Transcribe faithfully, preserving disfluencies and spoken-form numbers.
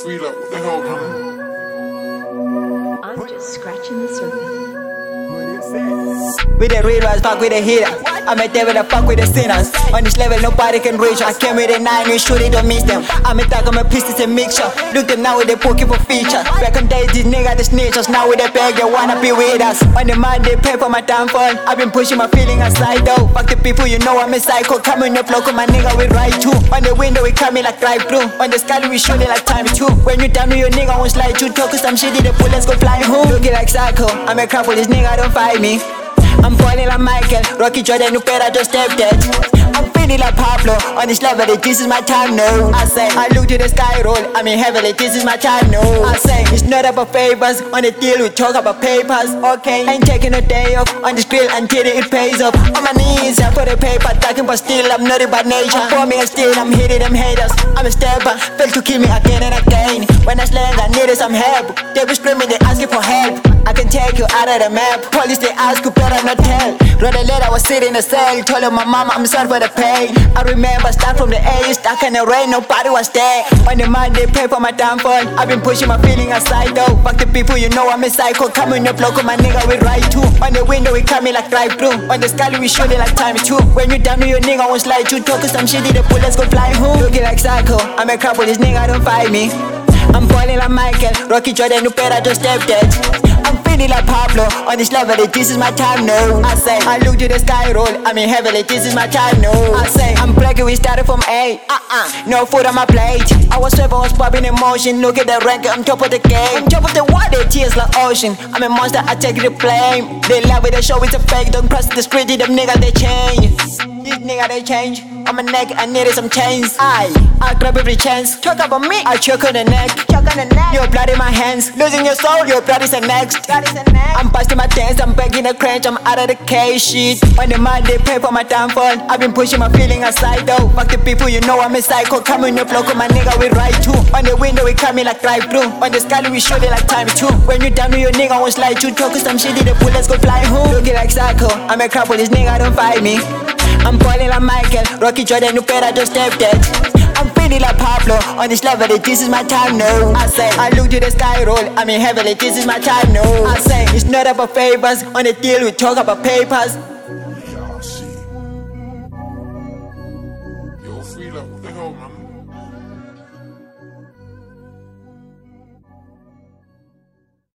sweet, like, what the hell, man? I'm just scratching the surface. With the real ones, fuck with the hitter. I'm a devil, I fuck with the sinners. On this level, nobody can reach. I came with a nine, we shoot it, don't miss them. I'm a tag, I'm a piece, it's a mixture. Look them now with the poking for feature. Back on days, these niggas, the snitchers. Now with the bag, they wanna be with us. On the mind, they pay for my downfall. I've been pushing my feeling aside though. Fuck the people, you know I'm a psycho. Come on your block, my nigga, we ride too. On the window, we coming like drive through. On the sky, we shoot it like time two. When you down with your nigga, I won't slide you. Talk some shit, the bullets go flying home. Looking like psycho, I'm a crap for this nigga, don't fight me. I'm falling like Michael, Rocky Jordan, you better just step that. I'm feeling like Pablo, on this level, this is my time, no. I say, I look to the sky roll, I'm in heavily, this is my time, no. I say, it's not about favors, on the deal we talk about papers, okay. Ain't taking a day off, on this grill until it pays off. On my knees, I for the paper, talking but still, I'm not about nature. For me and still, I'm hitting them haters. I'm a stepper, fail to kill me again and again. When I slang, I needed some help. They be screaming, they asking for help. I can take you out of the map. Police, they ask you better not tell. Wrote a letter, I was sitting in the cell. Told her my mama I'm sorry for the pain. I remember start from the A, stuck in the rain, nobody was there. On the mind, they pay for my downfall. I've been pushing my feeling aside though. Fuck the people, you know I'm a psycho. Come on your block, my nigga, we ride too. On the window, we coming like drive through. On the sky, we shoot it like time two. When you down with your nigga, I won't slide you. Talking some shit, the bullets go flying home. Looking like psycho, I'm a crap for this nigga, don't fight me. I'm falling like Michael, Rocky Jordan, you better just step that. I'm feeling like Pablo, on this level, this is my time, no. I say, I look to the sky roll, I'm in heavily, this is my time, no. I say, I'm breaking, we started from A, uh-uh, no food on my plate. I was swept, I was popping emotion, look at the rank, I'm top of the game. I'm top of the water, tears like ocean. I'm a monster, I take the blame. They love it, they show it's a fake, don't cross the street, them niggas, they change. These niggas, they change. On my neck, I needed some chains. I, I grab every chance. Talk about me, I choke on the neck. Choke on the neck. Your blood in my hands. Losing your soul, your blood is the next. Blood is the next. I'm busting my dance, I'm begging a crunch, I'm out of the cage shit. On the mind, they pay for my downfall. I've been pushing my feeling aside though. Fuck the people, you know I'm a psycho. Come on your block, my nigga, we ride too. On the window, we coming like drive through. On the sky, we shoot it like time two. When you down with your nigga, I won't slide you. Talking some shit, the bullets go flying home. Looking like psycho, I'm a crap for this nigga, don't fight me. I'm falling like Michael, Rocky Jordan, you better just step that. I'm feeling like Pablo, on this level, this is my time, no. I say, I look to the sky roll, I'm in heavily, this is my time, no. I say, it's not about favors, on the deal we talk about papers.